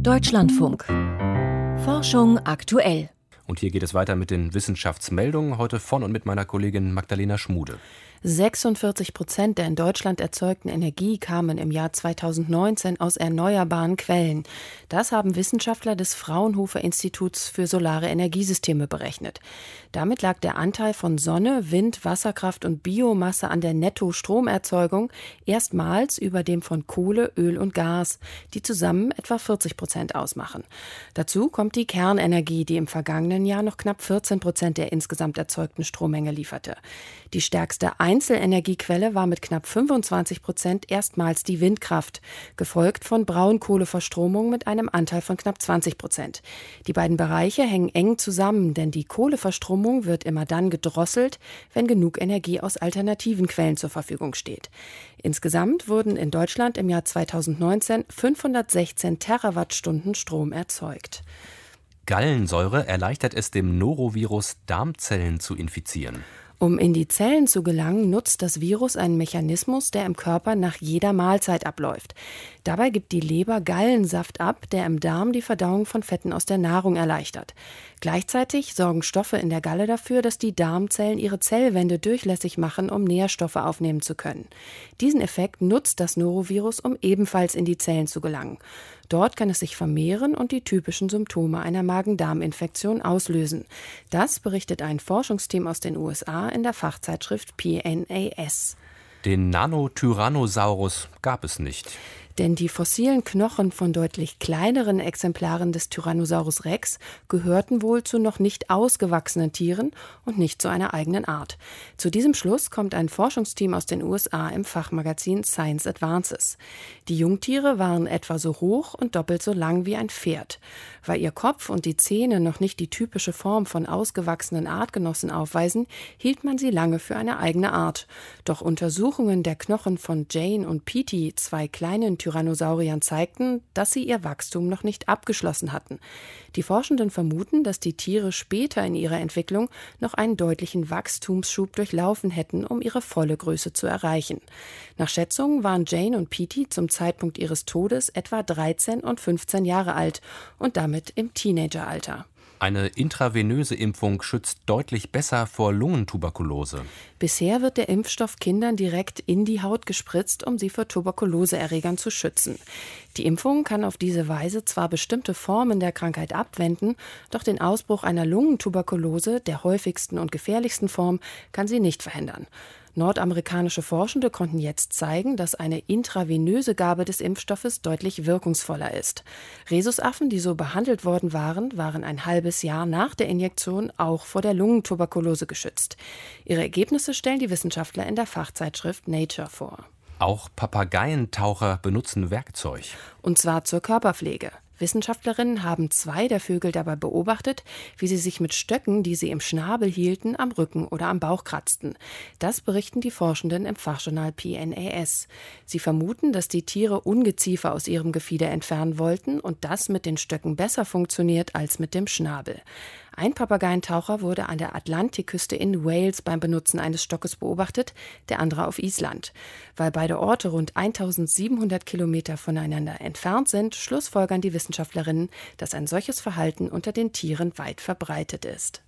Deutschlandfunk. Forschung aktuell. Und hier geht es weiter mit den Wissenschaftsmeldungen, heute von und mit meiner Kollegin Magdalena Schmude. 46% der in Deutschland erzeugten Energie kamen im Jahr 2019 aus erneuerbaren Quellen. Das haben Wissenschaftler des Fraunhofer Instituts für solare Energiesysteme berechnet. Damit lag der Anteil von Sonne, Wind, Wasserkraft und Biomasse an der Netto-Stromerzeugung erstmals über dem von Kohle, Öl und Gas, die zusammen etwa 40% ausmachen. Dazu kommt die Kernenergie, die im vergangenen Jahr noch knapp 14% der insgesamt erzeugten Strommenge lieferte. Die stärkste Einzelenergiequelle war mit knapp 25% erstmals die Windkraft, gefolgt von Braunkohleverstromung mit einem Anteil von knapp 20%. Die beiden Bereiche hängen eng zusammen, denn die Kohleverstromung wird immer dann gedrosselt, wenn genug Energie aus alternativen Quellen zur Verfügung steht. Insgesamt wurden in Deutschland im Jahr 2019 516 Terawattstunden Strom erzeugt. Gallensäure erleichtert es dem Norovirus, Darmzellen zu infizieren. Um in die Zellen zu gelangen, nutzt das Virus einen Mechanismus, der im Körper nach jeder Mahlzeit abläuft. Dabei gibt die Leber Gallensaft ab, der im Darm die Verdauung von Fetten aus der Nahrung erleichtert. Gleichzeitig sorgen Stoffe in der Galle dafür, dass die Darmzellen ihre Zellwände durchlässig machen, um Nährstoffe aufnehmen zu können. Diesen Effekt nutzt das Norovirus, um ebenfalls in die Zellen zu gelangen. Dort kann es sich vermehren und die typischen Symptome einer Magen-Darm-Infektion auslösen. Das berichtet ein Forschungsteam aus den USA in der Fachzeitschrift PNAS. Den Nanotyrannosaurus gab es nicht. Denn die fossilen Knochen von deutlich kleineren Exemplaren des Tyrannosaurus Rex gehörten wohl zu noch nicht ausgewachsenen Tieren und nicht zu einer eigenen Art. Zu diesem Schluss kommt ein Forschungsteam aus den USA im Fachmagazin Science Advances. Die Jungtiere waren etwa so hoch und doppelt so lang wie ein Pferd. Weil ihr Kopf und die Zähne noch nicht die typische Form von ausgewachsenen Artgenossen aufweisen, hielt man sie lange für eine eigene Art. Doch Untersuchungen der Knochen von Jane und Petey, zwei kleinen Tyrannosauriern, zeigten, dass sie ihr Wachstum noch nicht abgeschlossen hatten. Die Forschenden vermuten, dass die Tiere später in ihrer Entwicklung noch einen deutlichen Wachstumsschub durchlaufen hätten, um ihre volle Größe zu erreichen. Nach Schätzungen waren Jane und Petey zum Zeitpunkt ihres Todes etwa 13 und 15 Jahre alt und damit im Teenageralter. Eine intravenöse Impfung schützt deutlich besser vor Lungentuberkulose. Bisher wird der Impfstoff Kindern direkt in die Haut gespritzt, um sie vor Tuberkuloseerregern zu schützen. Die Impfung kann auf diese Weise zwar bestimmte Formen der Krankheit abwenden, doch den Ausbruch einer Lungentuberkulose, der häufigsten und gefährlichsten Form, kann sie nicht verhindern. Nordamerikanische Forschende konnten jetzt zeigen, dass eine intravenöse Gabe des Impfstoffes deutlich wirkungsvoller ist. Rhesusaffen, die so behandelt worden waren ein halbes Jahr nach der Injektion auch vor der Lungentuberkulose geschützt. Ihre Ergebnisse stellen die Wissenschaftler in der Fachzeitschrift Nature vor. Auch Papageientaucher benutzen Werkzeug. Und zwar zur Körperpflege. Wissenschaftlerinnen haben 2 der Vögel dabei beobachtet, wie sie sich mit Stöcken, die sie im Schnabel hielten, am Rücken oder am Bauch kratzten. Das berichten die Forschenden im Fachjournal PNAS. Sie vermuten, dass die Tiere Ungeziefer aus ihrem Gefieder entfernen wollten und das mit den Stöcken besser funktioniert als mit dem Schnabel. Ein Papageientaucher wurde an der Atlantikküste in Wales beim Benutzen eines Stockes beobachtet, der andere auf Island. Weil beide Orte rund 1700 Kilometer voneinander entfernt sind, schlussfolgern die Wissenschaftlerinnen, dass ein solches Verhalten unter den Tieren weit verbreitet ist.